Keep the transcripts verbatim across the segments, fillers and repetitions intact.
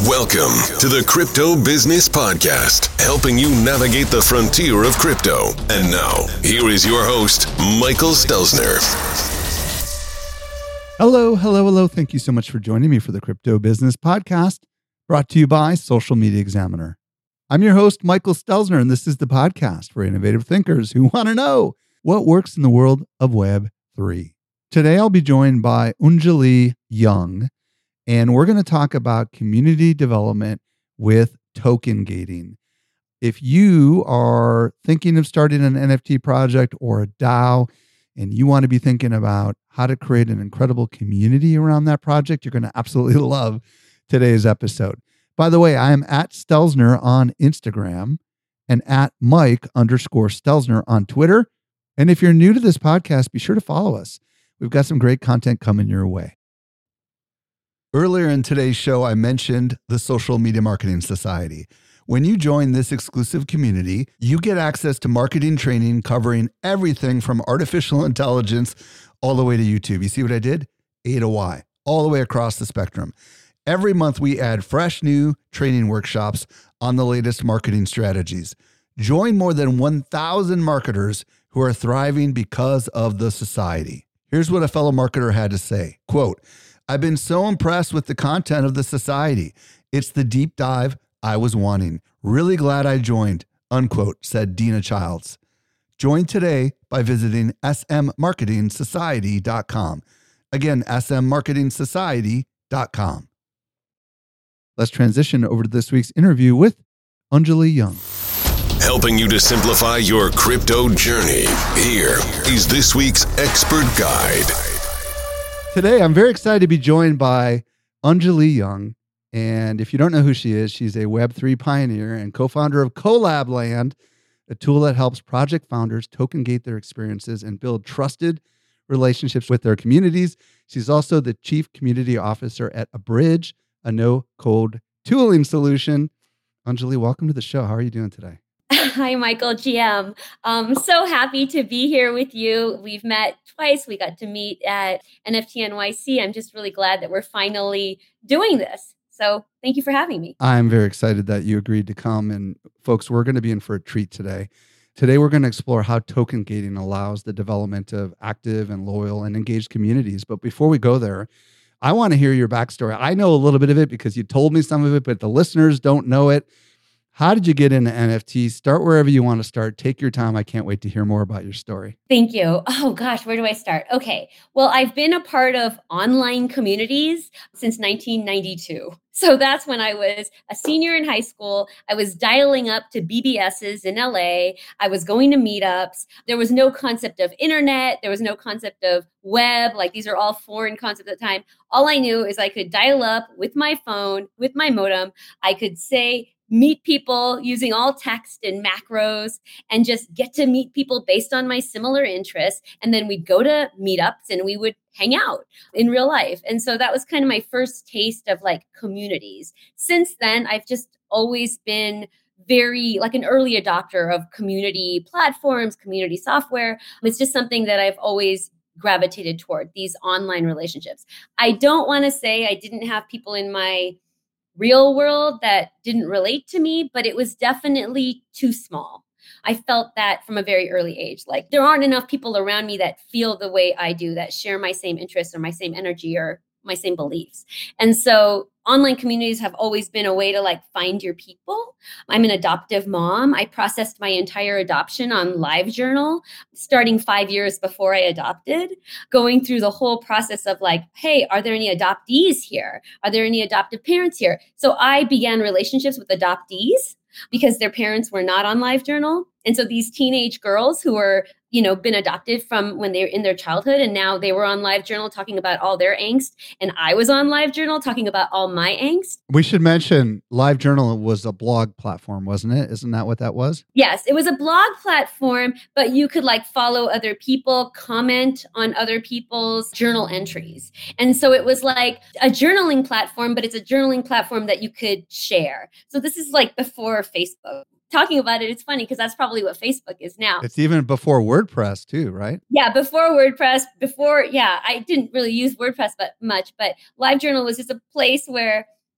Welcome to the Crypto Business Podcast, helping you navigate the frontier of crypto. And now, here is your host, Michael Stelzner. Hello, hello, hello. Thank you so much for joining me for the Crypto Business Podcast, brought to you by Social Media Examiner. I'm your host, Michael Stelzner, and this is the podcast for innovative thinkers who want to know what works in the world of Web three. Today, I'll be joined by Anjali Young, and we're going to talk about community development with token gating. If you are thinking of starting an N F T project or a DAO, and you want to be thinking about how to create an incredible community around that project, you're going to absolutely love today's episode. By the way, I am at Stelzner on Instagram and at Mike underscore Stelzner on Twitter. And if you're new to this podcast, be sure to follow us. We've got some great content coming your way. Earlier in today's show, I mentioned the Social Media Marketing Society. When you join this exclusive community, you get access to marketing training covering everything from artificial intelligence all the way to YouTube. You see what I did? A to Y, all the way across the spectrum. Every month, we add fresh new training workshops on the latest marketing strategies. Join more than one thousand marketers who are thriving because of the society. Here's what a fellow marketer had to say, quote, "I've been so impressed with the content of the society. It's the deep dive I was wanting. Really glad I joined," unquote, said Dina Childs. Join today by visiting s m marketing society dot com. Again, s m marketing society dot com. Let's transition over to this week's interview with Anjali Young. Helping you to simplify your crypto journey. Here is this week's expert guide. Today, I'm very excited to be joined by Anjali Young. And if you don't know who she is, she's a Web three pioneer and co-founder of Collab Land, a tool that helps project founders token gate their experiences and build trusted relationships with their communities. She's also the chief community officer at Abridge, a no-code tooling solution. Anjali, welcome to the show. How are you doing today? Hi, Michael, G M. I'm so happy to be here with you. We've met twice. We got to meet at N F T N Y C. I'm just really glad that we're finally doing this. So thank you for having me. I'm very excited that you agreed to come. And folks, we're going to be in for a treat today. Today, we're going to explore how token gating allows the development of active and loyal and engaged communities. But before we go there, I want to hear your backstory. I know a little bit of it because you told me some of it, but the listeners don't know it. How did you get into N F Ts? Start wherever you want to start. Take your time. I can't wait to hear more about your story. Thank you. Oh gosh, where do I start? Okay. Well, I've been a part of online communities since nineteen ninety-two. So that's when I was a senior in high school. I was dialing up to B B Ss in L A. I was going to meetups. There was no concept of internet. There was no concept of web. Like these are all foreign concepts at the time. All I knew is I could dial up with my phone, with my modem. I could say, meet people using all text and macros and just get to meet people based on my similar interests. And then we'd go to meetups and we would hang out in real life. And so that was kind of my first taste of like communities. Since then, I've just always been very like an early adopter of community platforms, community software. It's just something that I've always gravitated toward, these online relationships. I don't want to say I didn't have people in my real world that didn't relate to me, but it was definitely too small. I felt that from a very early age. Like there aren't enough people around me that feel the way I do, that share my same interests or my same energy or my same beliefs. And so online communities have always been a way to like find your people. I'm an adoptive mom. I processed my entire adoption on LiveJournal, starting five years before I adopted, going through the whole process of like, hey, are there any adoptees here? Are there any adoptive parents here? So I began relationships with adoptees because their parents were not on LiveJournal. And so these teenage girls who were, you know, been adopted from when they were in their childhood, and now they were on LiveJournal talking about all their angst. And I was on LiveJournal talking about all my angst. We should mention LiveJournal was a blog platform, wasn't it? Isn't that what that was? Yes, it was a blog platform, but you could like follow other people, comment on other people's journal entries. And so it was like a journaling platform, but it's a journaling platform that you could share. So this is like before Facebook. Talking about it, it's funny because that's probably what Facebook is now. It's even before WordPress too, right? Yeah, before WordPress, before, yeah, I didn't really use WordPress but much, but LiveJournal was just a place where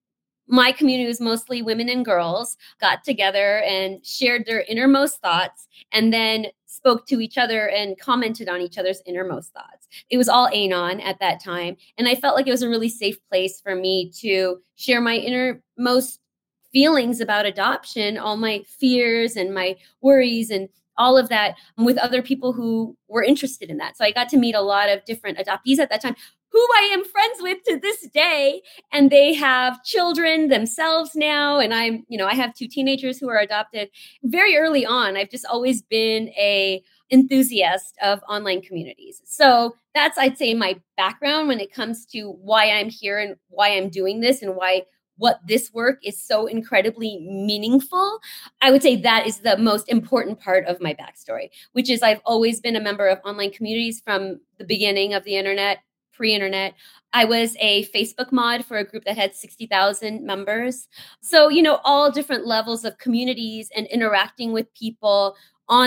my community was mostly women and girls, got together and shared their innermost thoughts and then spoke to each other and commented on each other's innermost thoughts. It was all Anon at that time. And I felt like it was a really safe place for me to share my innermost feelings about adoption, all my fears and my worries and all of that with other people who were interested in that. So I got to meet a lot of different adoptees at that time who I am friends with to this day. And they have children themselves now. And I'm, you know, I have two teenagers who are adopted. Very early on, I've just always been a enthusiast of online communities. So that's, I'd say, my background when it comes to why I'm here and why I'm doing this and why what this work is so incredibly meaningful. I would say that is the most important part of my backstory, which is I've always been a member of online communities from the beginning of the internet, pre-internet. I was a Facebook mod for a group that had sixty thousand members. So, you know, all different levels of communities and interacting with people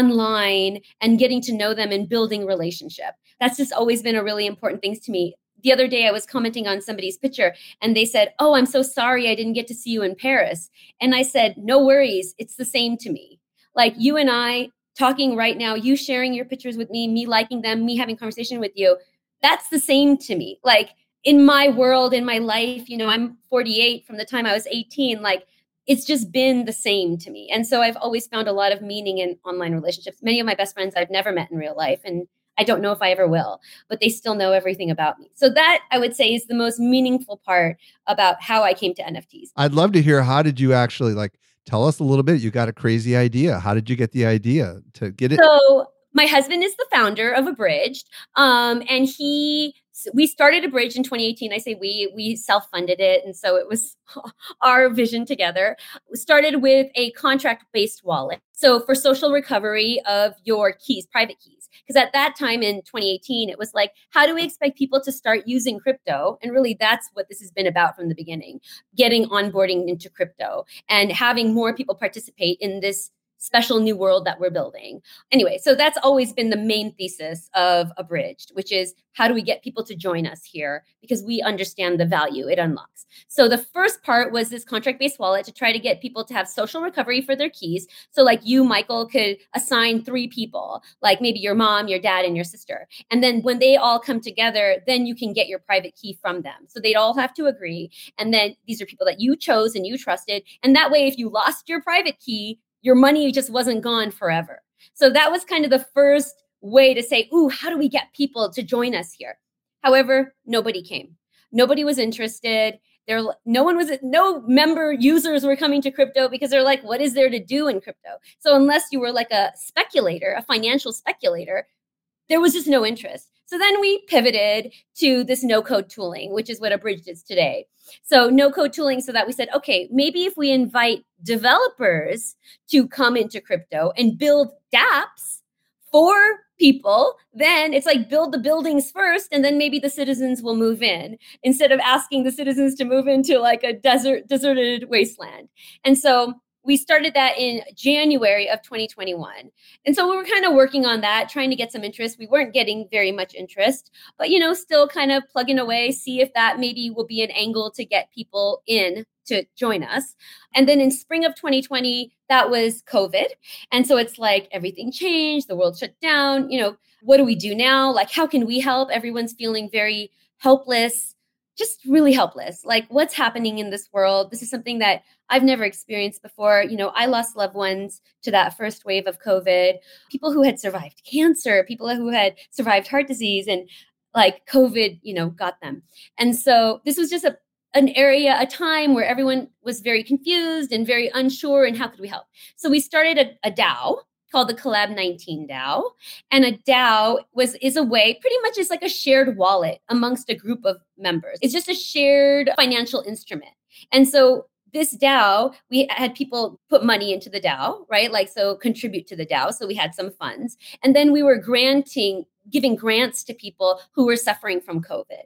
online and getting to know them and building relationship. That's just always been a really important thing to me. The other day I was commenting on somebody's picture and they said, "Oh, I'm so sorry I didn't get to see you in Paris." And I said, "No worries. It's the same to me. Like you and I talking right now, you sharing your pictures with me, me liking them, me having conversation with you. That's the same to me. Like in my world, in my life, you know, I'm forty-eight from the time I was eighteen, like it's just been the same to me." And so I've always found a lot of meaning in online relationships. Many of my best friends I've never met in real life, and I don't know if I ever will, but they still know everything about me. So that I would say is the most meaningful part about how I came to N F Ts. I'd love to hear, how did you actually, like, tell us a little bit. You got a crazy idea. How did you get the idea to get it? So my husband is the founder of Abridged, um, and he we started Abridged in twenty eighteen. I say we we self-funded it, and so it was our vision together. We started with a contract-based wallet, so for social recovery of your keys, private keys. Because at that time in twenty eighteen, it was like, how do we expect people to start using crypto? And really, that's what this has been about from the beginning, getting onboarding into crypto and having more people participate in this special new world that we're building. Anyway, so that's always been the main thesis of Abridged, which is how do we get people to join us here because we understand the value it unlocks. So the first part was this contract-based wallet to try to get people to have social recovery for their keys. So like you, Michael, could assign three people, like maybe your mom, your dad, and your sister. And then when they all come together, then you can get your private key from them. So they'd all have to agree. And then these are people that you chose and you trusted. And that way, if you lost your private key, your money just wasn't gone forever. So that was kind of the first way to say, ooh, how do we get people to join us here? However, nobody came. Nobody was interested. There, no one was, no member users were coming to crypto because they're like, what is there to do in crypto? So unless you were like a speculator, a financial speculator, there was just no interest. So then we pivoted to this no-code tooling, which is what Abridged is today. So no-code tooling, so that we said, okay, maybe if we invite developers to come into crypto and build dApps for people, then it's like build the buildings first, and then maybe the citizens will move in, instead of asking the citizens to move into like a desert, deserted wasteland. And so we started that in January of twenty twenty-one. And so we were kind of working on that, trying to get some interest. We weren't getting very much interest, but, you know, still kind of plugging away, see if that maybe will be an angle to get people in to join us. And then in spring of twenty twenty, that was COVID. And so it's like everything changed, the world shut down. You know, what do we do now? Like, how can we help? Everyone's feeling very helpless, just really helpless. Like, what's happening in this world? This is something that I've never experienced before. You know, I lost loved ones to that first wave of COVID, people who had survived cancer, people who had survived heart disease, and like COVID, you know, got them. And so this was just a an area, a time where everyone was very confused and very unsure, and how could we help? So we started a, a DAO called the Collab nineteen DAO. And a DAO was is a way, pretty much is like a shared wallet amongst a group of members. It's just a shared financial instrument. And so this DAO, we had people put money into the DAO, right? Like, so contribute to the DAO. So we had some funds. And then we were granting, giving grants to people who were suffering from COVID.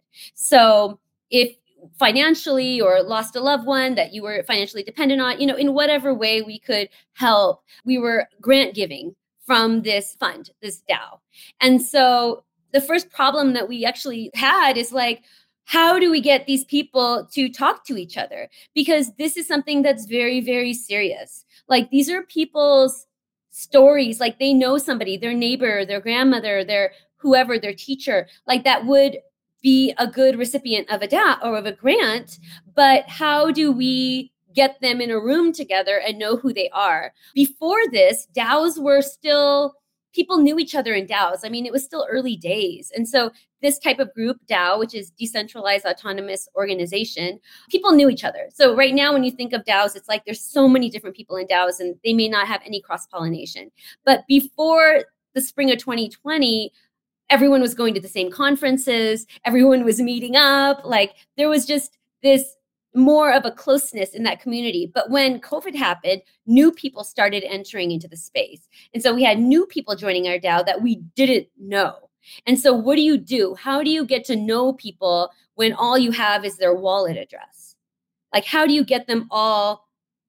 So if financially or lost a loved one that you were financially dependent on, you know, in whatever way we could help, we were grant giving from this fund, this DAO. And so the first problem that we actually had is like, how do we get these people to talk to each other? Because this is something that's very, very serious. Like, these are people's stories. Like, they know somebody, their neighbor, their grandmother, their whoever, their teacher, like that would be a good recipient of a D A O or of a grant. But how do we get them in a room together and know who they are? Before this, D A Os were still, people knew each other in D A Os. I mean, it was still early days. And so this type of group, D A O, which is Decentralized Autonomous Organization, people knew each other. So right now, when you think of D A Os, it's like there's so many different people in D A Os and they may not have any cross-pollination. But before the spring of twenty twenty, everyone was going to the same conferences, everyone was meeting up. Like, there was just this more of a closeness in that community. But when COVID happened, new people started entering into the space. And so we had new people joining our D A O that we didn't know. And so what do you do? How do you get to know people when all you have is their wallet address? Like, how do you get them all?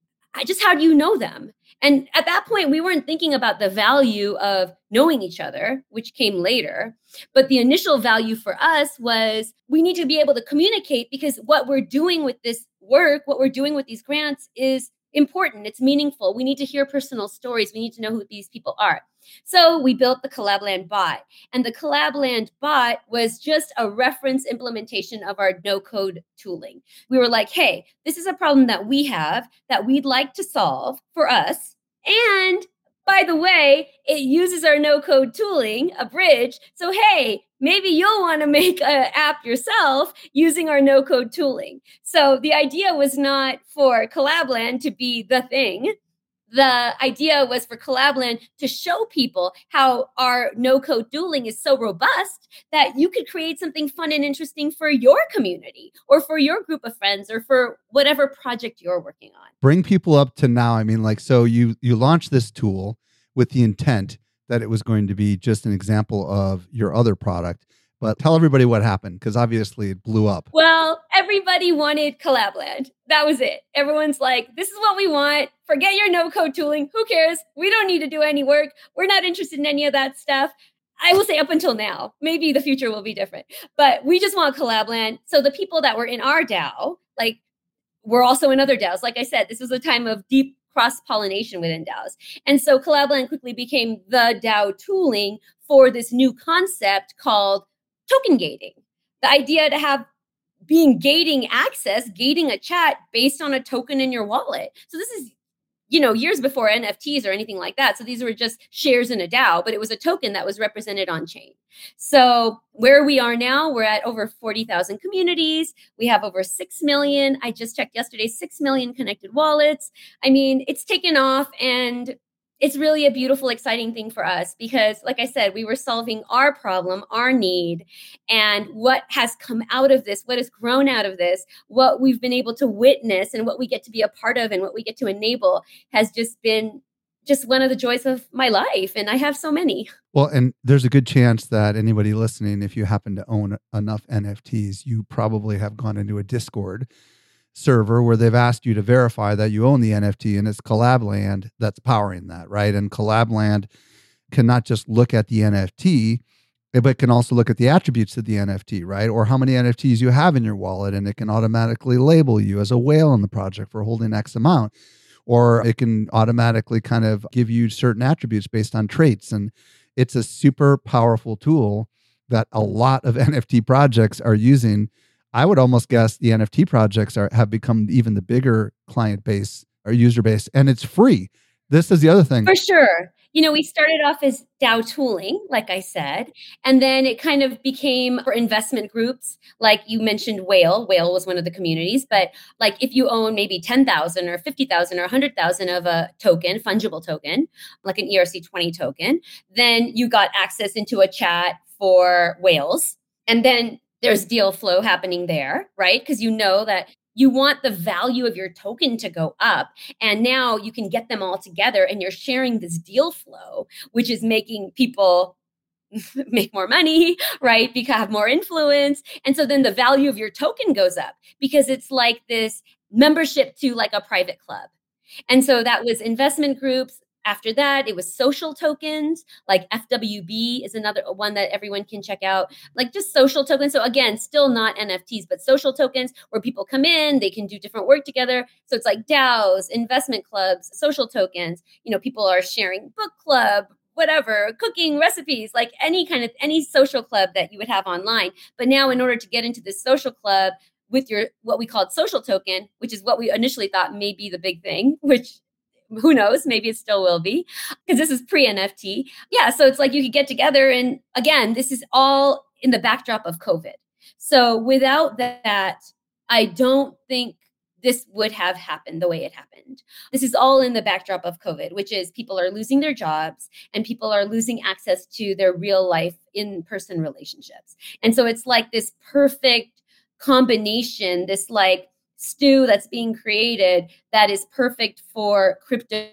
I just, how do you know them? And at that point, we weren't thinking about the value of knowing each other, which came later. But the initial value for us was we need to be able to communicate, because what we're doing with this work, what we're doing with these grants is important. It's meaningful. We need to hear personal stories. We need to know who these people are. So we built the CollabLand bot. And the CollabLand bot was just a reference implementation of our no-code tooling. We were like, hey, this is a problem that we have that we'd like to solve for us. And by the way, it uses our no-code tooling, a bridge. So, hey, maybe you'll want to make an app yourself using our no-code tooling. So the idea was not for CollabLand to be the thing. The idea was for CollabLand to show people how our no-code tooling is so robust that you could create something fun and interesting for your community or for your group of friends or for whatever project you're working on. Bring people up to now. I mean, like, so you you launched this tool with the intent that it was going to be just an example of your other product. But tell everybody what happened, because obviously it blew up. Well, everybody wanted CollabLand. That was it. Everyone's like, this is what we want. Forget your no-code tooling. Who cares? We don't need to do any work. We're not interested in any of that stuff. I will say up until now. Maybe the future will be different. But we just want CollabLand. So the people that were in our D A O, like, were also in other D A Os. Like I said, this was a time of deep cross-pollination within D A Os. And so CollabLand quickly became the D A O tooling for this new concept called token gating. The idea to have being gating access, gating a chat based on a token in your wallet. So this is, you know, years before N F Ts or anything like that. So these were just shares in a D A O, but it was a token that was represented on chain. So where we are now, we're at over forty thousand communities. We have over six million. I just checked yesterday, six million connected wallets. I mean, it's taken off, and it's really a beautiful, exciting thing for us because, like I said, we were solving our problem, our need, and what has come out of this, what has grown out of this, what we've been able to witness and what we get to be a part of and what we get to enable has just been just one of the joys of my life. And I have so many. Well, and there's a good chance that anybody listening, if you happen to own enough N F Ts, you probably have gone into a Discord server where they've asked you to verify that you own the N F T, and it's CollabLand that's powering that, right? And CollabLand can not just look at the N F T, but can also look at the attributes of the N F T, right? Or how many N F Ts you have in your wallet, and it can automatically label you as a whale in the project for holding X amount. Or it can automatically kind of give you certain attributes based on traits. And it's a super powerful tool that a lot of N F T projects are using. I would almost guess the N F T projects are have become even the bigger client base or user base, and it's free. This is the other thing. For sure. You know, we started off as D A O tooling, like I said, and then it kind of became for investment groups. Like you mentioned, Whale. Whale was one of the communities, but like if you own maybe ten thousand or fifty thousand or one hundred thousand of a token, fungible token, like an E R C twenty token, then you got access into a chat for whales. And then there's deal flow happening there, right? Because you know that you want the value of your token to go up. And now you can get them all together and you're sharing this deal flow, which is making people make more money, right? Because have more influence. And so then the value of your token goes up because it's like this membership to like a private club. And so that was investment groups, After that, it was social tokens, like F W B is another one that everyone can check out, like just social tokens. So again, still not N F Ts, but social tokens where people come in, they can do different work together. So it's like DAOs, investment clubs, social tokens. You know, people are sharing book club, whatever, cooking recipes, like any kind of, any social club that you would have online. But now in order to get into this social club with your, what we called social token, which is what we initially thought may be the big thing, which who knows, maybe it still will be because this is pre-N F T. Yeah, so it's like you could get together. And again, this is all in the backdrop of COVID. So without that, I don't think this would have happened the way it happened. This is all in the backdrop of COVID, which is people are losing their jobs and people are losing access to their real life in-person relationships. And so it's like this perfect combination, this like stew that's being created that is perfect for crypto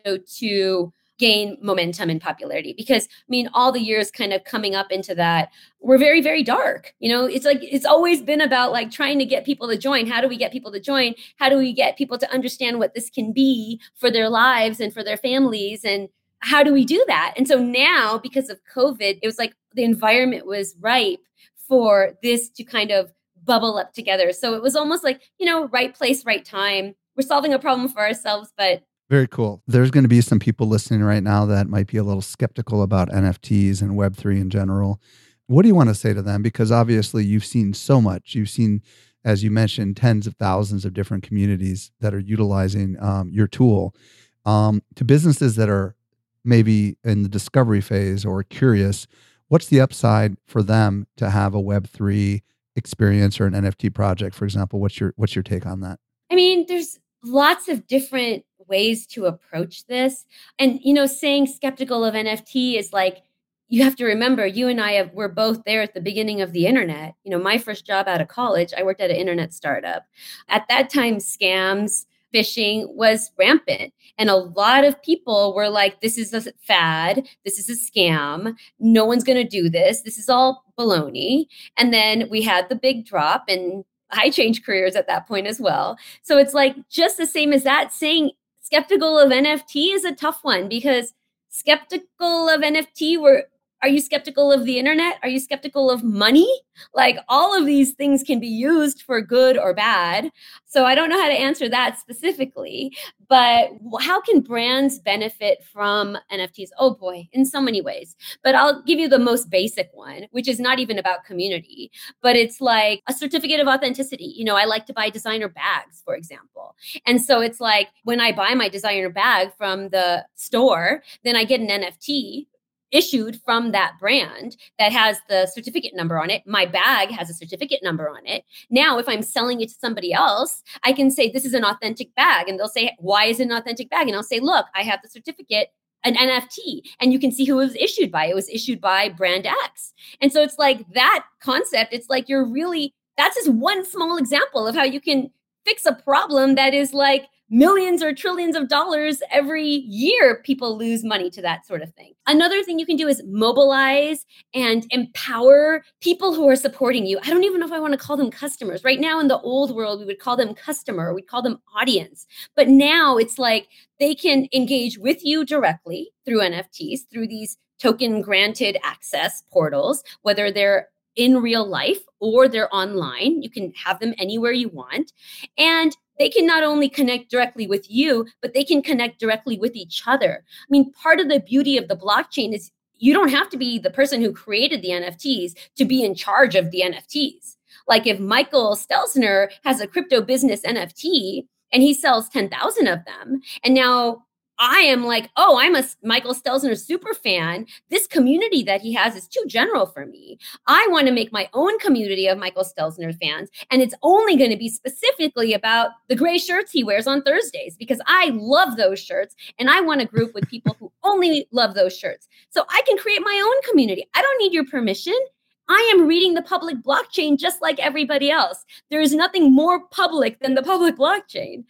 to gain momentum and popularity. Because I mean, all the years kind of coming up into that were very, very dark. You know, it's like, it's always been about like trying to get people to join. How do we get people to join? How do we get people to understand what this can be for their lives and for their families? And how do we do that? And so now, because of COVID, it was like the environment was ripe for this to kind of bubble up together. So it was almost like, you know, right place, right time. We're solving a problem for ourselves, but very cool. There's going to be some people listening right now that might be a little skeptical about N F Ts and Web three in general. What do you want to say to them? Because obviously you've seen so much. You've seen, as you mentioned, tens of thousands of different communities that are utilizing um, your tool. Um, to businesses that are maybe in the discovery phase or curious, what's the upside for them to have a Web three experience or an N F T project, for example? What's your what's your take on that? I mean, there's lots of different ways to approach this. And, you know, saying skeptical of N F T is like, you have to remember, you and I have, we're both there at the beginning of the internet. You know, my first job out of college, I worked at an internet startup. At that time, scams, phishing was rampant. And a lot of people were like, this is a fad. This is a scam. No one's going to do this. This is all baloney. And then we had the big drop, and I changed careers at that point as well. So it's like just the same as that. Saying skeptical of N F T is a tough one, because skeptical of N F T, were are you skeptical of the internet? Are you skeptical of money? Like, all of these things can be used for good or bad. So I don't know how to answer that specifically, but how can brands benefit from N F Ts? Oh boy, in so many ways. But I'll give you the most basic one, which is not even about community, but it's like a certificate of authenticity. You know, I like to buy designer bags, for example. And so it's like when I buy my designer bag from the store, then I get an N F T issued from that brand that has the certificate number on it. My bag has a certificate number on it. Now, if I'm selling it to somebody else, I can say, this is an authentic bag. And they'll say, why is it an authentic bag? And I'll say, look, I have the certificate, an N F T, and you can see who it was issued by. It was issued by brand X. And so it's like that concept. It's like you're really, that's just one small example of how you can fix a problem that is like millions or trillions of dollars every year. People lose money to that sort of thing. Another thing you can do is mobilize and empower people who are supporting you. I don't even know if I want to call them customers. Right now in the old world, we would call them customer, we'd call them audience. But now it's like they can engage with you directly through N F Ts, through these token granted access portals, whether they're in real life or they're online. You can have them anywhere you want. And they can not only connect directly with you, but they can connect directly with each other. I mean, part of the beauty of the blockchain is you don't have to be the person who created the N F Ts to be in charge of the N F Ts. Like if Michael Stelzner has a crypto business N F T and he sells ten thousand of them, and now I am like, oh, I'm a Michael Stelzner super fan. This community that he has is too general for me. I want to make my own community of Michael Stelzner fans. And it's only going to be specifically about the gray shirts he wears on Thursdays, because I love those shirts. And I want to group with people who only love those shirts. So I can create my own community. I don't need your permission. I am reading the public blockchain just like everybody else. There is nothing more public than the public blockchain.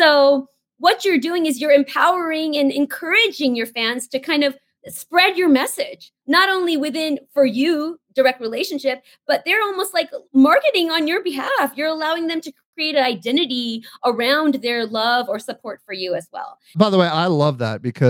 So what you're doing is you're empowering and encouraging your fans to kind of spread your message, not only within for you direct relationship, but they're almost like marketing on your behalf. You're allowing them to create an identity around their love or support for you as well. By the way, I love that, because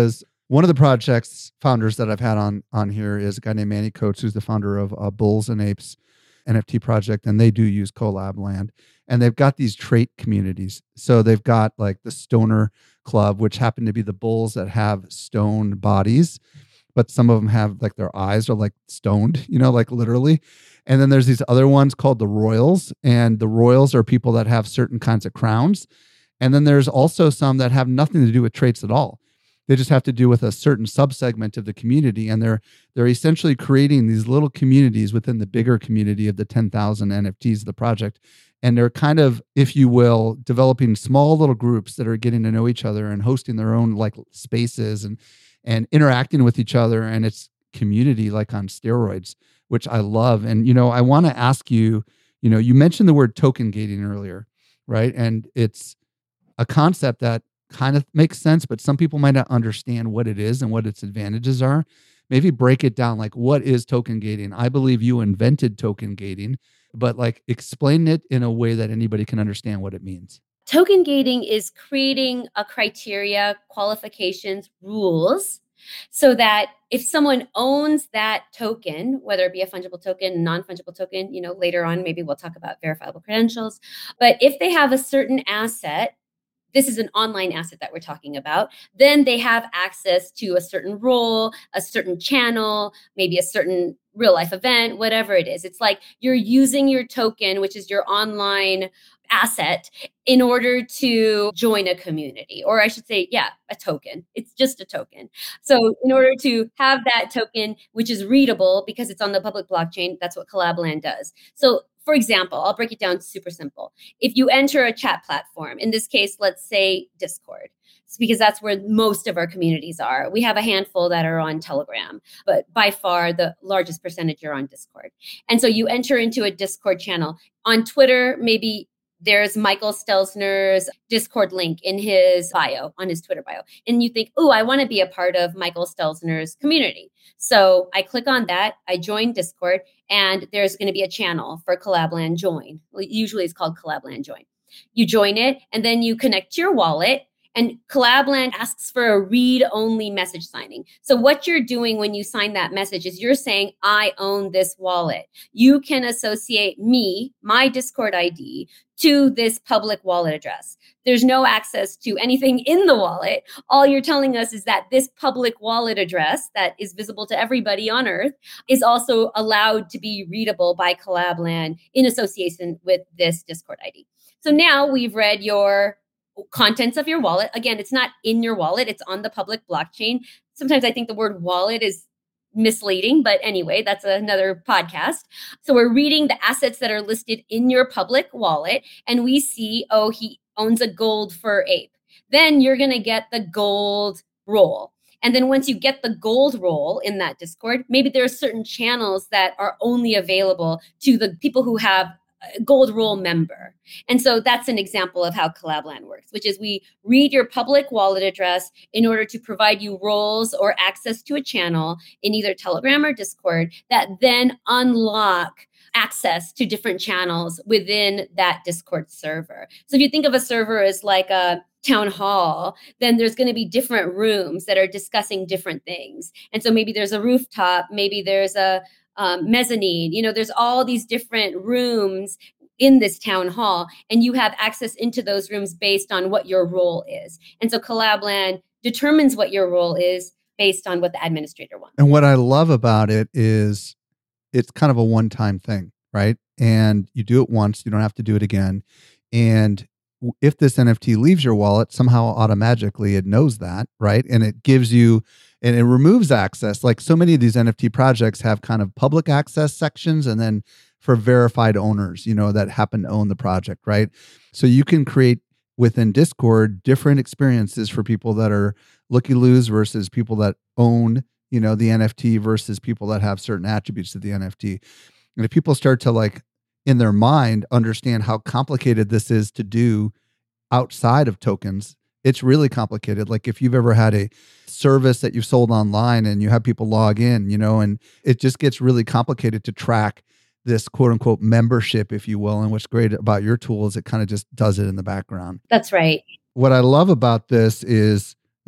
One of the projects founders that I've had on on here is a guy named Manny Coates, who's the founder of uh, Bulls and Apes N F T project, and they do use Collabland. And they've got these trait communities. So they've got like the Stoner Club, which happen to be the bulls that have stone bodies, but some of them have like their eyes are like stoned, you know, like literally. And then there's these other ones called the Royals, and the Royals are people that have certain kinds of crowns. And then there's also some that have nothing to do with traits at all. They just have to do with a certain subsegment of the community, and they're they're essentially creating these little communities within the bigger community of the ten thousand N F Ts of the project. And they're kind of, if you will, developing small little groups that are getting to know each other and hosting their own like spaces and and interacting with each other. And it's community like on steroids, which I love. And, you know, I want to ask you, you know, you mentioned the word token gating earlier, right? And it's a concept that kind of makes sense, but some people might not understand what it is and what its advantages are. Maybe break it down, like what is token gating? I believe you invented token gating, but like explain it in a way that anybody can understand what it means. Token gating is creating a criteria, qualifications, rules, so that if someone owns that token, whether it be a fungible token, non-fungible token, you know, later on, maybe we'll talk about verifiable credentials. But if they have a certain asset, this is an online asset that we're talking about, then they have access to a certain role, a certain channel, maybe a certain real life event, whatever it is. It's like you're using your token, which is your online asset, in order to join a community, or I should say, yeah, a token. It's just a token. So in order to have that token, which is readable because it's on the public blockchain, that's what Collabland does. So for example, I'll break it down super simple. If you enter a chat platform, in this case, let's say Discord, it's because that's where most of our communities are. We have a handful that are on Telegram, but by far the largest percentage are on Discord. And so you enter into a Discord channel. On Twitter, maybe there's Michael Stelzner's Discord link in his bio, on his Twitter bio. And you think, oh, I want to be a part of Michael Stelzner's community. So I click on that, I join Discord, and there's going to be a channel for Collabland Join. Usually it's called Collabland Join. You join it, and then you connect to your wallet, and Collabland asks for a read-only message signing. So what you're doing when you sign that message is you're saying, I own this wallet. You can associate me, my Discord I D, to this public wallet address. There's no access to anything in the wallet. All you're telling us is that this public wallet address that is visible to everybody on Earth is also allowed to be readable by Collabland in association with this Discord I D. So now we've read your contents of your wallet. Again, it's not in your wallet. It's on the public blockchain. Sometimes I think the word wallet is misleading, but anyway, that's another podcast. So we're reading the assets that are listed in your public wallet, and we see, oh, he owns a gold fur ape. Then you're going to get the gold roll. And then once you get the gold roll in that Discord, maybe there are certain channels that are only available to the people who have gold roll member. And so that's an example of how Collabland works, which is we read your public wallet address in order to provide you roles or access to a channel in either Telegram or Discord that then unlock access to different channels within that Discord server. So if you think of a server as like a town hall, then there's going to be different rooms that are discussing different things. And so maybe there's a rooftop, maybe there's a Um, mezzanine, you know, there's all these different rooms in this town hall, and you have access into those rooms based on what your role is. And so Collabland determines what your role is based on what the administrator wants. And what I love about it is it's kind of a one-time thing, right? And you do it once, you don't have to do it again. And if this N F T leaves your wallet, somehow automatically it knows that, right? And it gives you, and it removes access. Like so many of these N F T projects have kind of public access sections, and then for verified owners, you know, that happen to own the project, right? So you can create within Discord different experiences for people that are looky-loos versus people that own, you know, the N F T versus people that have certain attributes to the N F T. And if people start to like, in their mind, understand how complicated this is to do outside of tokens, it's really complicated. Like if you've ever had a service that you've sold online and you have people log in, you know, and it just gets really complicated to track this quote unquote membership, if you will. And what's great about your tool is it kind of just does it in the background. That's right. What I love about this is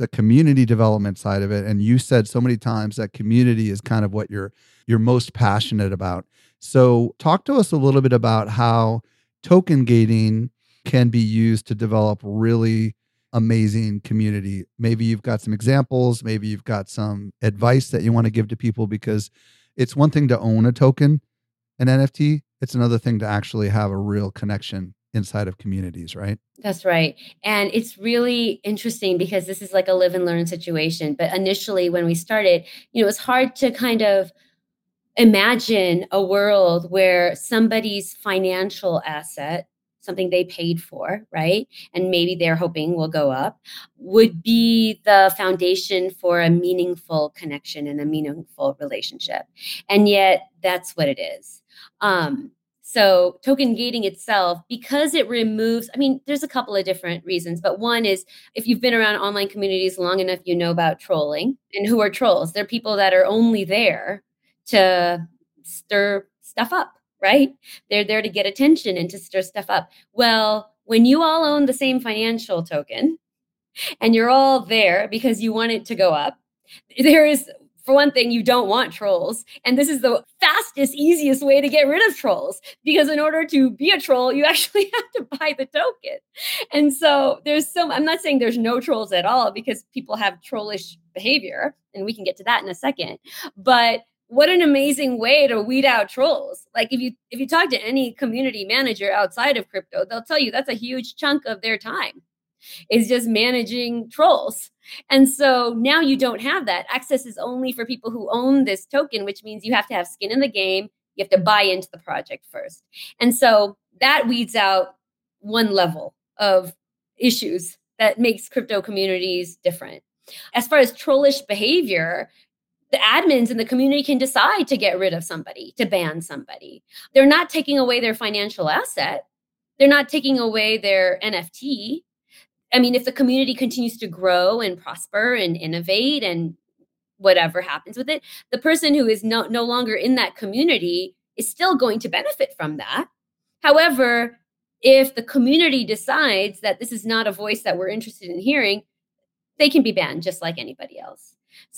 the community development side of it. And you said so many times that community is kind of what you're you're most passionate about. So talk to us a little bit about how token gating can be used to develop really amazing community. Maybe you've got some examples, maybe you've got some advice that you want to give to people, because it's one thing to own a token, an N F T. It's another thing to actually have a real connection inside of communities, right? That's right. And it's really interesting because this is like a live and learn situation. But initially when we started, you know, it was hard to kind of imagine a world where somebody's financial asset, something they paid for, right? And maybe they're hoping will go up, would be the foundation for a meaningful connection and a meaningful relationship. And yet that's what it is. Um, So token gating itself, because it removes, I mean, there's a couple of different reasons, but one is if you've been around online communities long enough, you know about trolling. And who are trolls? They're people that are only there to stir stuff up, right? They're there to get attention and to stir stuff up. Well, when you all own the same financial token and you're all there because you want it to go up, there is, for one thing, you don't want trolls. And this is the fastest, easiest way to get rid of trolls. Because in order to be a troll, you actually have to buy the token. And so there's some, I'm not saying there's no trolls at all, because people have trollish behavior. And we can get to that in a second. But what an amazing way to weed out trolls. Like if you if you talk to any community manager outside of crypto, they'll tell you that's a huge chunk of their time, is just managing trolls. And so now you don't have that. Access is only for people who own this token, which means you have to have skin in the game. You have to buy into the project first. And so that weeds out one level of issues that makes crypto communities different. As far as trollish behavior, the admins in the community can decide to get rid of somebody, to ban somebody. They're not taking away their financial asset. They're not taking away their N F T. I mean, if the community continues to grow and prosper and innovate and whatever happens with it, the person who is no, no longer in that community is still going to benefit from that. However, if the community decides that this is not a voice that we're interested in hearing, they can be banned just like anybody else.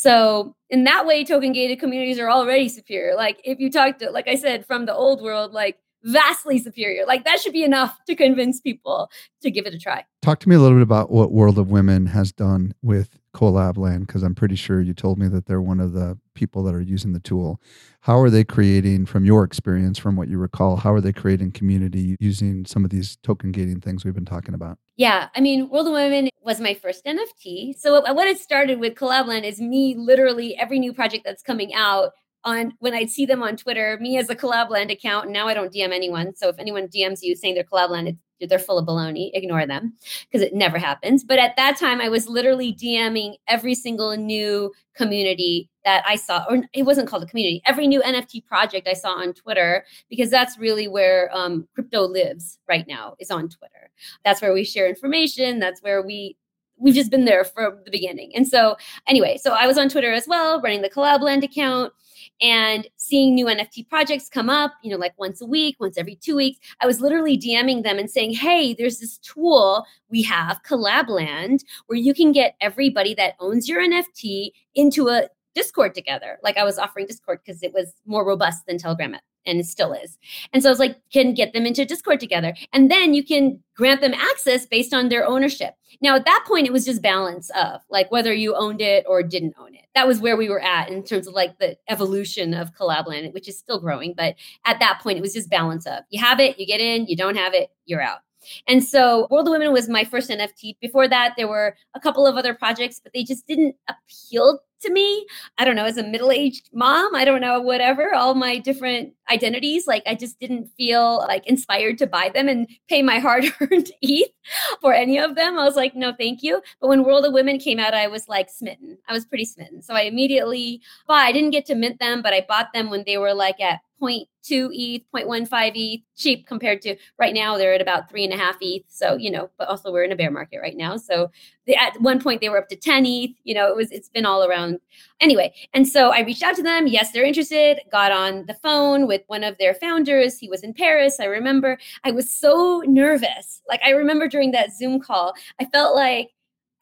So in that way, token gated communities are already superior. Like if you talk to, like I said, from the old world, like vastly superior. Like that should be enough to convince people to give it a try. Talk to me a little bit about what World of Women has done with Collabland, because I'm pretty sure you told me that they're one of the people that are using the tool. How are they creating, from your experience, from what you recall, how are they creating community using some of these token gating things we've been talking about? Yeah, I mean, World of Women was my first N F T. So what it started with Collabland is me literally every new project that's coming out, on when I'd see them on Twitter, me as a Collabland account, and now I don't D M anyone. So if anyone D Ms you saying they're Collabland, it's, they're full of baloney. Ignore them, because it never happens. But at that time, I was literally DMing every single new community that I saw, or it wasn't called a community, every new N F T project I saw on Twitter, because that's really where um, crypto lives right now, is on Twitter. That's where we share information. That's where we We've just been there from the beginning. And so anyway, so I was on Twitter as well, running the Collabland account and seeing new N F T projects come up, you know, like once a week, once every two weeks. I was literally DMing them and saying, hey, there's this tool we have, Collabland, where you can get everybody that owns your N F T into a Discord together. Like I was offering Discord because it was more robust than Telegram, and it still is. And so I was like, can get them into Discord together. And then you can grant them access based on their ownership. Now, at that point, it was just balance of like whether you owned it or didn't own it. That was where we were at in terms of like the evolution of Collabland, which is still growing. But at that point, it was just balance of you have it, you get in, you don't have it, you're out. And so World of Women was my first N F T. Before that, there were a couple of other projects, but they just didn't appeal to me. I don't know, as a middle-aged mom, I don't know, whatever, all my different identities, like I just didn't feel like inspired to buy them and pay my hard-earned E T H for any of them. I was like, no, thank you. But when World of Women came out, I was like smitten. I was pretty smitten. So I immediately bought, I didn't get to mint them, but I bought them when they were like at zero point two E T H, zero point one five E T H, cheap compared to right now, they're at about three and a half E T H. So, you know, but also we're in a bear market right now. So they, at one point they were up to ten E T H, you know, it was, it's been all around anyway. And so I reached out to them. Yes, they're interested, got on the phone with one of their founders. He was in Paris. I remember I was so nervous. Like I remember during that Zoom call, I felt like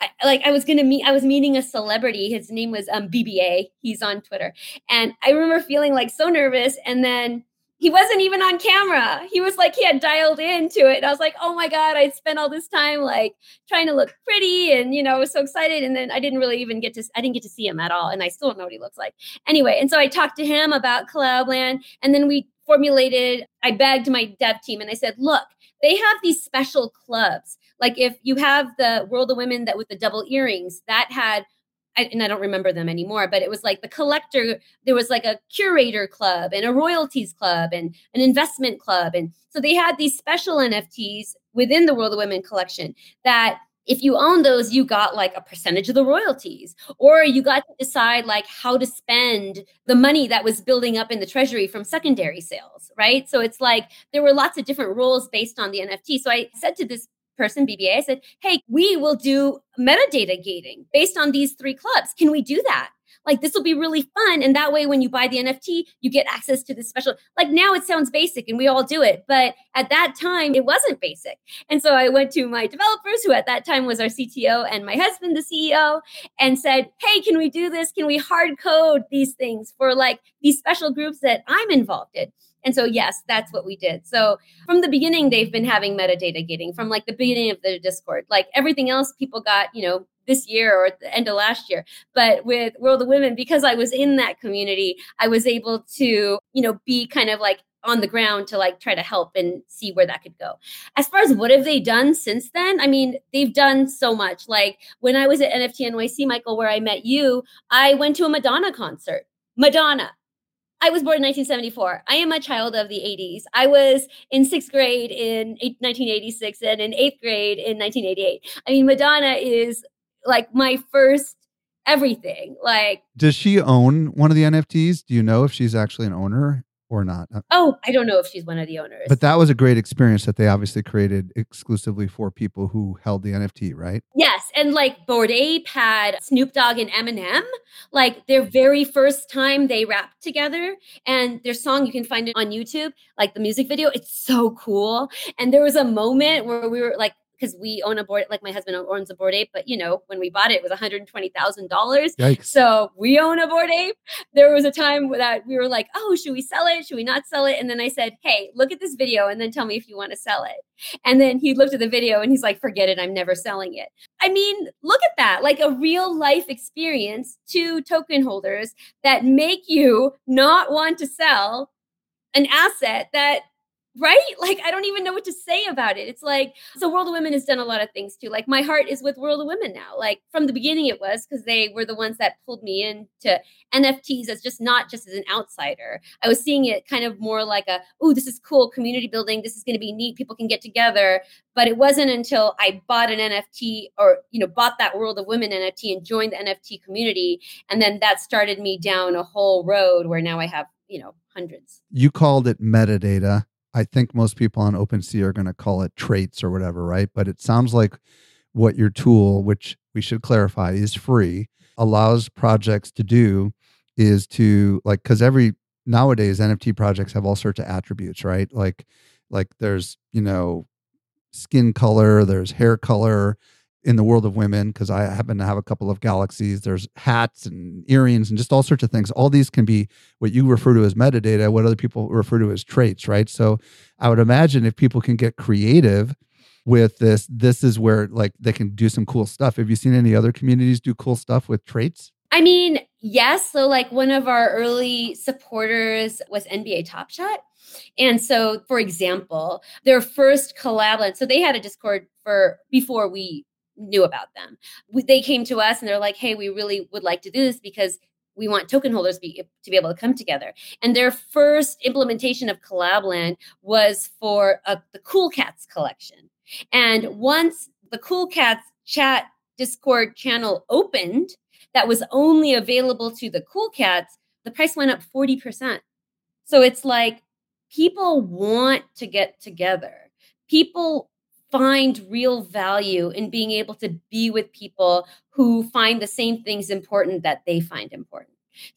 I, like I was going to meet, I was meeting a celebrity. His name was um, B B A. He's on Twitter. And I remember feeling like so nervous. And then he wasn't even on camera. He was like, he had dialed into it. And I was like, oh my God, I spent all this time like trying to look pretty. And, you know, I was so excited. And then I didn't really even get to, I didn't get to see him at all. And I still don't know what he looks like. Anyway, and so I talked to him about Collabland. And then we formulated, I begged my dev team and I said, look, they have these special clubs. Like if you have the World of Women that with the double earrings, that had, I, and I don't remember them anymore, but it was like the collector, there was like a curator club and a royalties club and an investment club. And so they had these special N F Ts within the World of Women collection that if you own those, you got like a percentage of the royalties, or you got to decide like how to spend the money that was building up in the treasury from secondary sales, right? So it's like there were lots of different rules based on the N F T. So I said to this person, B B A, I said, hey, we will do metadata gating based on these three clubs. Can we do that? Like, this will be really fun. And that way, when you buy the N F T, you get access to this special, like now it sounds basic and we all do it. But at that time, it wasn't basic. And so I went to my developers, who at that time was our C T O, and my husband, the C E O, and said, hey, can we do this? Can we hard code these things for like these special groups that I'm involved in? And so, yes, that's what we did. So from the beginning, they've been having metadata gating from like the beginning of the Discord. Like everything else people got, you know, this year or at the end of last year. But with World of Women, because I was in that community, I was able to, you know, be kind of like on the ground to like try to help and see where that could go. As far as what have they done since then? I mean, they've done so much. Like when I was at N F T N Y C, Michael, where I met you, I went to a Madonna concert. Madonna. I was born in nineteen seventy-four. I am a child of the eighties. I was in sixth grade in nineteen eighty-six and in eighth grade in nineteen eighty-eight. I mean, Madonna is like my first everything. Like, does she own one of the N F Ts? Do you know if she's actually an owner or not? Oh, I don't know if she's one of the owners. But that was a great experience that they obviously created exclusively for people who held the N F T, right? Yes. And like Bored Ape had Snoop Dogg and Eminem, like their very first time they rapped together, and their song, you can find it on YouTube, like the music video. It's so cool. And there was a moment where we were like, because we own a board, like my husband owns a Bored Ape, but you know, when we bought it, it was one hundred twenty thousand dollars. So we own a Bored Ape. There was a time that we were like, oh, should we sell it? Should we not sell it? And then I said, hey, look at this video and then tell me if you want to sell it. And then he looked at the video and he's like, forget it. I'm never selling it. I mean, look at that, like a real life experience to token holders that make you not want to sell an asset that, right? Like, I don't even know what to say about it. It's like, so World of Women has done a lot of things too. Like my heart is with World of Women now. Like from the beginning it was, because they were the ones that pulled me into N F Ts as just not just as an outsider. I was seeing it kind of more like a, oh, this is cool, community building. This is going to be neat. People can get together. But it wasn't until I bought an N F T or, you know, bought that World of Women N F T and joined the N F T community. And then that started me down a whole road where now I have, you know, hundreds. You called it metadata. I think most people on OpenSea are going to call it traits or whatever, right? But it sounds like what your tool, which we should clarify is free, allows projects to do is to like, because every nowadays N F T projects have all sorts of attributes, right? Like, like there's, you know, skin color, there's hair color. In the World of Women, because I happen to have a couple of galaxies, there's hats and earrings and just all sorts of things. All these can be what you refer to as metadata, what other people refer to as traits, right? So I would imagine if people can get creative with this, this is where like they can do some cool stuff. Have you seen any other communities do cool stuff with traits? I mean, yes. So like one of our early supporters was N B A Top Shot. And so, for example, their first collab, so they had a Discord for before we knew about them. We, they came to us and they're like, hey, we really would like to do this because we want token holders be, to be able to come together. And their first implementation of Collabland was for a, the Cool Cats collection. And once the Cool Cats chat Discord channel opened, that was only available to the Cool Cats, the price went up forty percent. So it's like people want to get together. People find real value in being able to be with people who find the same things important that they find important.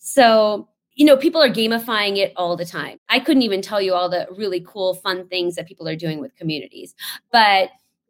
So, you know, people are gamifying it all the time. I couldn't even tell you all the really cool, fun things that people are doing with communities. But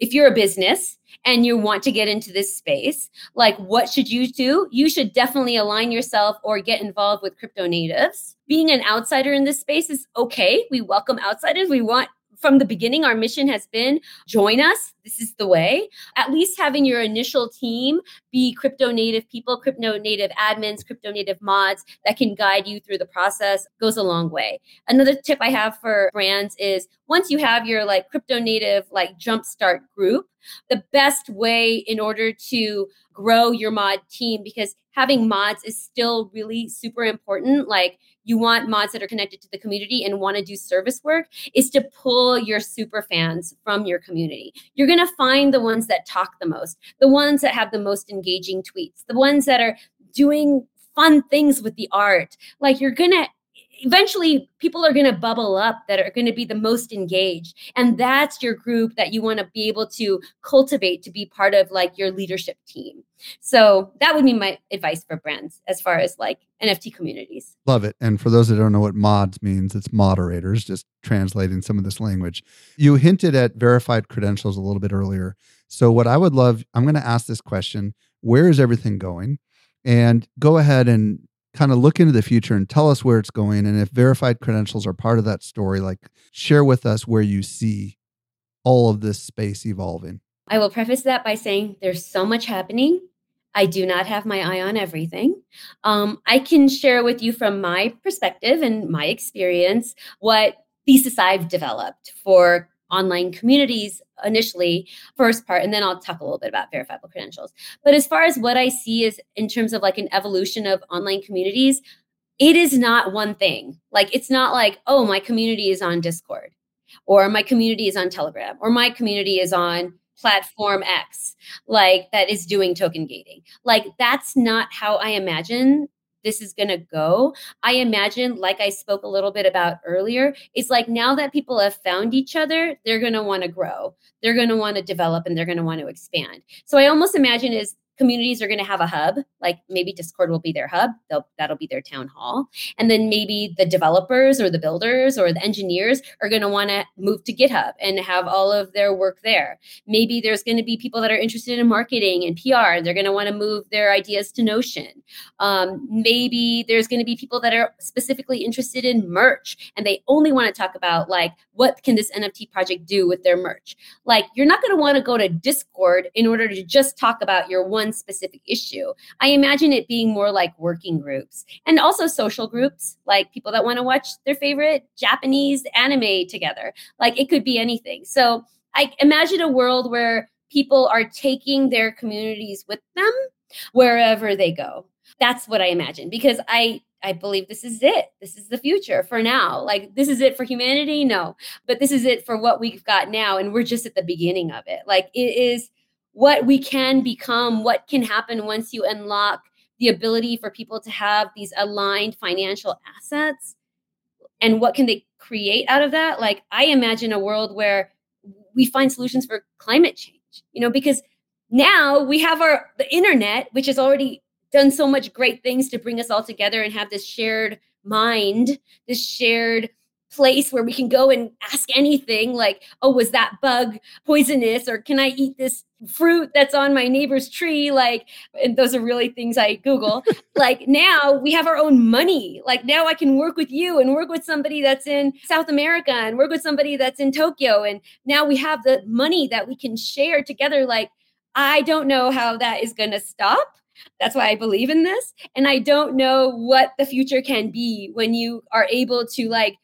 if you're a business and you want to get into this space, like what should you do? You should definitely align yourself or get involved with crypto natives. Being an outsider in this space is okay. We welcome outsiders. We want, from the beginning, our mission has been join us. This is the way. At least having your initial team be crypto native people, crypto native admins, crypto native mods that can guide you through the process goes a long way. Another tip I have for brands is once you have your like crypto native like jumpstart group, the best way in order to grow your mod team, because having mods is still really super important. Like you want mods that are connected to the community and want to do service work, is to pull your super fans from your community. You're going to find the ones that talk the most, the ones that have the most engaging tweets, the ones that are doing fun things with the art. Like you're going to eventually people are going to bubble up that are going to be the most engaged. And that's your group that you want to be able to cultivate to be part of like your leadership team. So that would be my advice for brands as far as like N F T communities. Love it. And for those that don't know what mods means, it's moderators, just translating some of this language. You hinted at verified credentials a little bit earlier. So what I would love, I'm going to ask this question, where is everything going? And go ahead and kind of look into the future and tell us where it's going. And if verified credentials are part of that story, like share with us where you see all of this space evolving. I will preface that by saying there's so much happening. I do not have my eye on everything. Um, I can share with you from my perspective and my experience what thesis I've developed for online communities initially, first part, and then I'll talk a little bit about verifiable credentials. But as far as what I see is in terms of like an evolution of online communities, it is not one thing. Like, it's not like, oh, my community is on Discord, or my community is on Telegram, or my community is on platform X, like that is doing token gating. Like, that's not how I imagine this is going to go. I imagine, like I spoke a little bit about earlier, it's like now that people have found each other, they're going to want to grow. They're going to want to develop and they're going to want to expand. So I almost imagine is communities are going to have a hub, like maybe Discord will be their hub. They'll, that'll be their town hall. And then maybe the developers or the builders or the engineers are going to want to move to GitHub and have all of their work there. Maybe there's going to be people that are interested in marketing and P R. They're going to want to move their ideas to Notion. Um, maybe there's going to be people that are specifically interested in merch and they only want to talk about like, what can this N F T project do with their merch? Like, you're not going to want to go to Discord in order to just talk about your one specific issue. I imagine it being more like working groups and also social groups, like people that want to watch their favorite Japanese anime together. Like, it could be anything. So I imagine a world where people are taking their communities with them wherever they go. That's what I imagine, because I I believe this is it. This is the future for now. Like, this is it for humanity? No, but this is it for what we've got now. And we're just at the beginning of it. Like, it is what we can become, what can happen once you unlock the ability for people to have these aligned financial assets, and what can they create out of that? Like, I imagine a world where we find solutions for climate change, you know, because now we have our, the internet, which has already done so much great things to bring us all together and have this shared mind, this shared place where we can go and ask anything like, oh, was that bug poisonous? Or can I eat this fruit that's on my neighbor's tree? Like, and those are really things I Google. Like, now we have our own money. Like, now I can work with you and work with somebody that's in South America and work with somebody that's in Tokyo. And now we have the money that we can share together. Like, I don't know how that is going to stop. That's why I believe in this. And I don't know what the future can be when you are able to like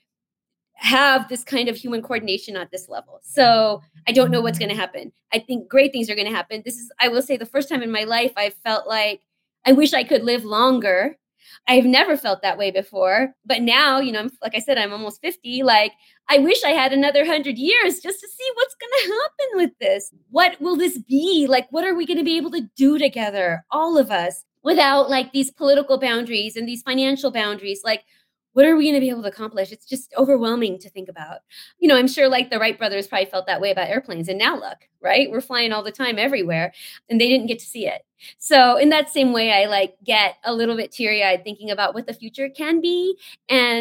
have this kind of human coordination at this level. So I don't know what's going to happen. I think great things are going to happen. This is, I will say, the first time in my life I felt like I wish I could live longer. I've never felt that way before. But now, you know, I'm, like I said, I'm almost fifty. Like, I wish I had another hundred years just to see what's going to happen with this. What will this be? Like, what are we going to be able to do together, all of us, without like these political boundaries and these financial boundaries? Like, what are we going to be able to accomplish? It's just overwhelming to think about. You know, I'm sure like the Wright brothers probably felt that way about airplanes. And now look, right? We're flying all the time everywhere and they didn't get to see it. So in that same way, I like get a little bit teary eyed thinking about what the future can be. And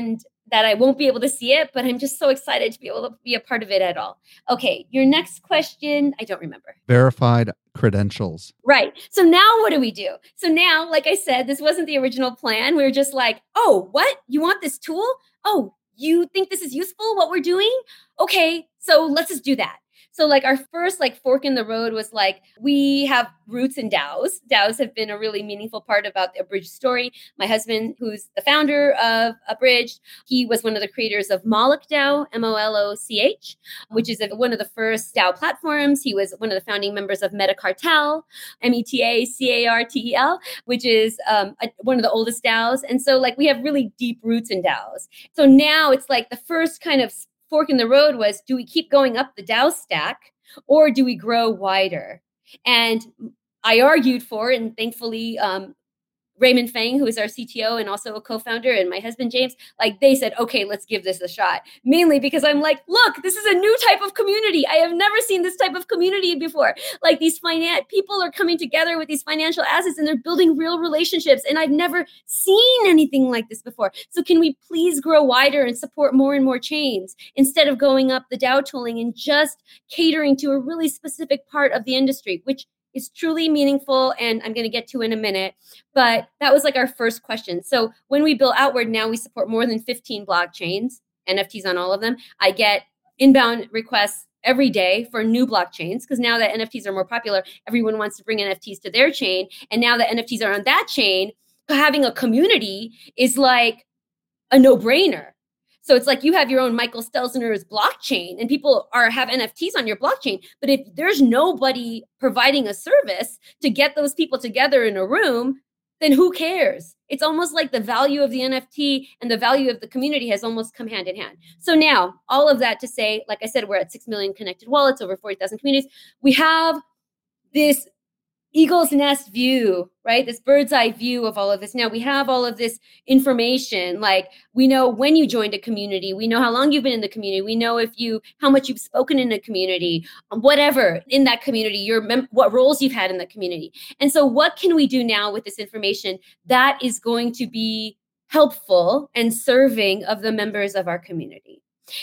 that I won't be able to see it, but I'm just so excited to be able to be a part of it at all. Okay, your next question, I don't remember. Verified credentials. Right. So now what do we do? So now, like I said, this wasn't the original plan. We were just like, oh, what? You want this tool? Oh, you think this is useful, what we're doing? Okay, so let's just do that. So like our first like fork in the road was like, we have roots in DAOs. DAOs have been a really meaningful part about the Abridged story. My husband, who's the founder of Abridged, he was one of the creators of Moloch DAO, M O L O C H, which is a, one of the first DAO platforms. He was one of the founding members of Metacartel, M E T A C A R T E L, which is um, a, one of the oldest DAOs. And so like we have really deep roots in DAOs. So now it's like the first kind of fork in the road was, do we keep going up the DAO stack or do we grow wider? And I argued for, and thankfully, um, Raymond Fang, who is our C T O and also a co-founder, and my husband, James, like they said, okay, let's give this a shot. Mainly because I'm like, look, this is a new type of community. I have never seen this type of community before. Like these finance people are coming together with these financial assets and they're building real relationships. And I've never seen anything like this before. So can we please grow wider and support more and more chains instead of going up the DAO tooling and just catering to a really specific part of the industry, which is truly meaningful, and I'm going to get to in a minute. But that was like our first question. So when we build outward, now we support more than fifteen blockchains, N F Ts on all of them. I get inbound requests every day for new blockchains because now that N F Ts are more popular, everyone wants to bring N F Ts to their chain. And now that N F Ts are on that chain, having a community is like a no-brainer. So it's like you have your own Michael Stelzner's blockchain and people are have N F Ts on your blockchain. But if there's nobody providing a service to get those people together in a room, then who cares? It's almost like the value of the N F T and the value of the community has almost come hand in hand. So now all of that to say, like I said, we're at six million connected wallets, over forty thousand communities. We have this eagle's nest view, right? This bird's eye view of all of this. Now we have all of this information. Like we know when you joined a community, we know how long you've been in the community. We know if you, how much you've spoken in a community, whatever in that community, your mem- what roles you've had in the community. And so what can we do now with this information that is going to be helpful and serving of the members of our community?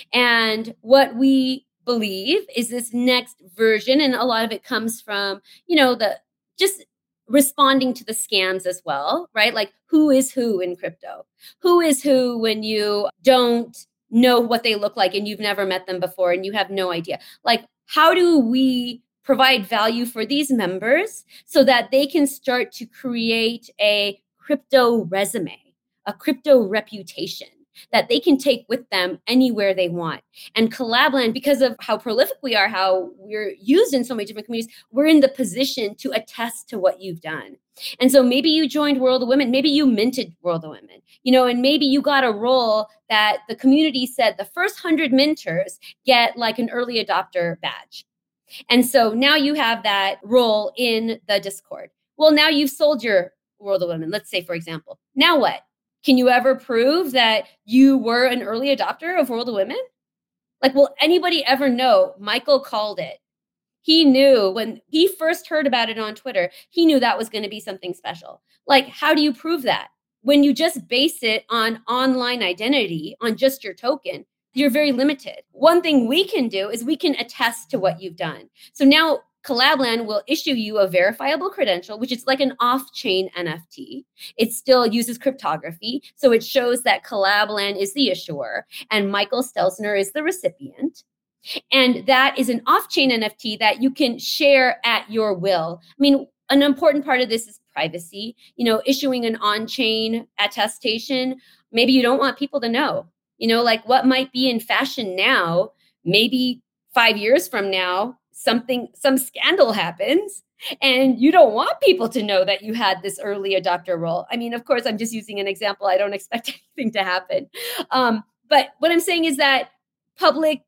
And what we believe is this next version, and a lot of it comes from, you know, the just responding to the scams as well, right? Like who is who in crypto? Who is who when you don't know what they look like and you've never met them before and you have no idea? Like how do we provide value for these members so that they can start to create a crypto resume, a crypto reputation that they can take with them anywhere they want? And Collabland, because of how prolific we are, how we're used in so many different communities, we're in the position to attest to what you've done. And so maybe you joined World of Women, maybe you minted World of Women, you know, and maybe you got a role that the community said the first hundred minters get like an early adopter badge. And so now you have that role in the Discord. Well, now you've sold your World of Women, let's say, for example. Now what? Can you ever prove that you were an early adopter of World of Women? Like, will anybody ever know? Michael called it. He knew when he first heard about it on Twitter, he knew that was going to be something special. Like, how do you prove that? When you just base it on online identity, on just your token, you're very limited. One thing we can do is we can attest to what you've done. So now Collabland will issue you a verifiable credential, which is like an off-chain N F T. It still uses cryptography, so it shows that Collabland is the issuer and Michael Stelzner is the recipient. And that is an off-chain N F T that you can share at your will. I mean, an important part of this is privacy. You know, issuing an on-chain attestation, maybe you don't want people to know. You know, like what might be in fashion now, maybe five years from now, something, some scandal happens and you don't want people to know that you had this early adopter role. I mean, of course, I'm just using an example. I don't expect anything to happen. Um, but what I'm saying is that public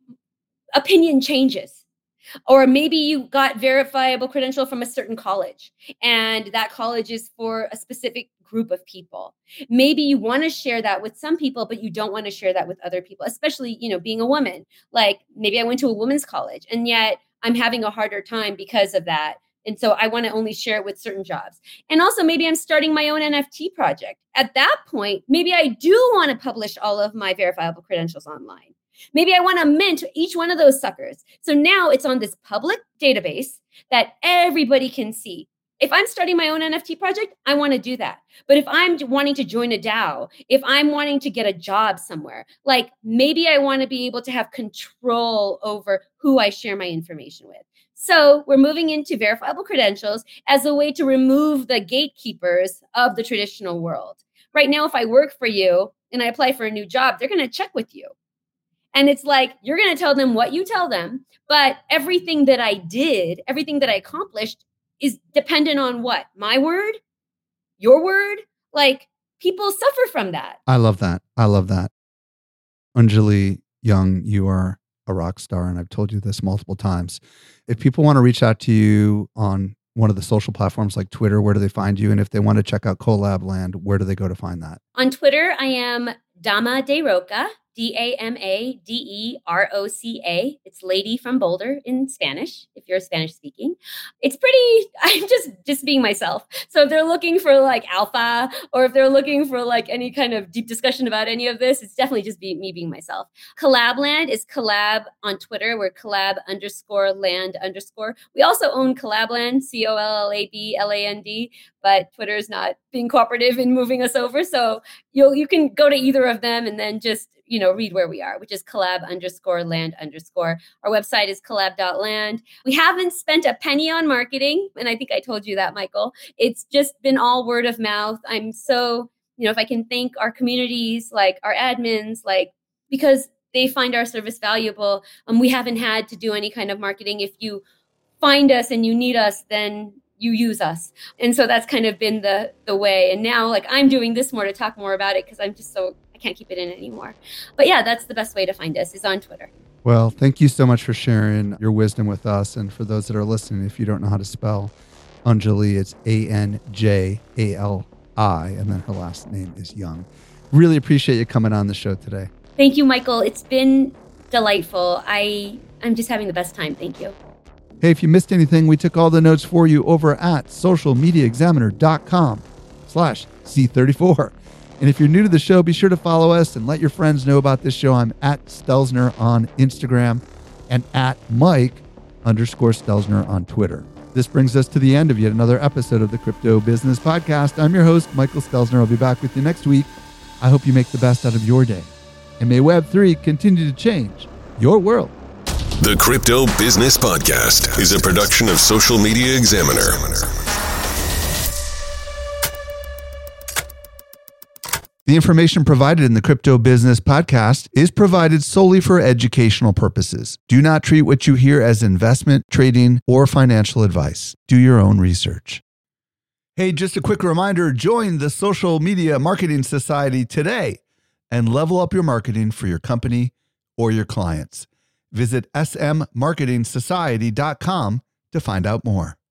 opinion changes. Or maybe you got verifiable credential from a certain college and that college is for a specific group of people. Maybe you want to share that with some people, but you don't want to share that with other people, especially, you know, being a woman. Like maybe I went to a women's college and yet I'm having a harder time because of that And so I want to only share it with certain jobs. And also maybe I'm starting my own N F T project. At that point, maybe I do want to publish all of my verifiable credentials online. Maybe I want to mint each one of those suckers. So now it's on this public database that everybody can see. If I'm starting my own N F T project, I want to do that. But if I'm wanting to join a DAO, if I'm wanting to get a job somewhere, like maybe I want to be able to have control over who I share my information with. So we're moving into verifiable credentials as a way to remove the gatekeepers of the traditional world. Right now, if I work for you and I apply for a new job, they're going to check with you. And it's like, you're going to tell them what you tell them, but everything that I did, everything that I accomplished is dependent on what? My word? Your word? Like, people suffer from that. I love that. I love that. Anjali Young, you are a rock star, and I've told you this multiple times. If people want to reach out to you on one of the social platforms like Twitter, where do they find you? And if they want to check out Collab Land, where do they go to find that? On Twitter, I am Dama de Roca, D A M A D E R O C A. It's lady from Boulder in Spanish, if you're Spanish speaking. It's pretty, I'm just, just being myself. So if they're looking for like alpha, or if they're looking for like any kind of deep discussion about any of this, it's definitely just be, me being myself. Collabland is collab on Twitter. We're collab underscore land underscore. We also own Collabland, C O L L A B L A N D, but Twitter is not being cooperative in moving us over. So you'll, you can go to either of them and then just, you know, read where we are, which is collab underscore land underscore. Our website is collab dot land. We haven't spent a penny on marketing. And I think I told you that, Michael. It's just been all word of mouth. I'm so, you know, if I can thank our communities, like our admins, like, because they find our service valuable. Um, we haven't had to do any kind of marketing. If you find us and you need us, then you use us. And so that's kind of been the the way. And now, like, I'm doing this more to talk more about it because I'm just so, I can't keep it in anymore. But yeah, that's the best way to find us, is on Twitter. Well, thank you so much for sharing your wisdom with us. And for those that are listening, if you don't know how to spell Anjali, it's A N J A L I, and then her last name is Young. Really appreciate you coming on the show today. Thank you, Michael. It's been delightful. I, I'm just having the best time. Thank you. Hey, if you missed anything, we took all the notes for you over at social media examiner dot com slash C thirty-four. And if you're new to the show, be sure to follow us and let your friends know about this show. I'm at Stelzner on Instagram and at Mike underscore Stelzner on Twitter. This brings us to the end of yet another episode of the Crypto Business Podcast. I'm your host, Michael Stelzner. I'll be back with you next week. I hope you make the best out of your day. And may Web three continue to change your world. The Crypto Business Podcast is a production of Social Media Examiner. The information provided in the Crypto Business Podcast is provided solely for educational purposes. Do not treat what you hear as investment, trading, or financial advice. Do your own research. Hey, just a quick reminder, join the Social Media Marketing Society today and level up your marketing for your company or your clients. Visit S M marketing society dot com to find out more.